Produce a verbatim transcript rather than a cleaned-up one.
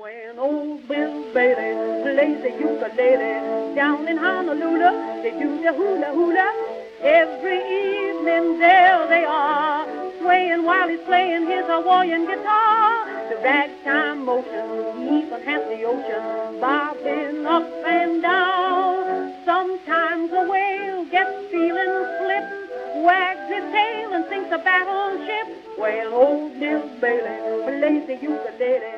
When old Bill Bailey plays the ukulele down in Honolulu, they do the hula hula. Every evening there they are, swaying while he's playing his Hawaiian guitar. The ragtime motion even has the ocean bobbing up and down. Sometimes a whale gets feeling slipped, wags its tail and sinks a battleship. Well, old Bill Bailey plays the ukulele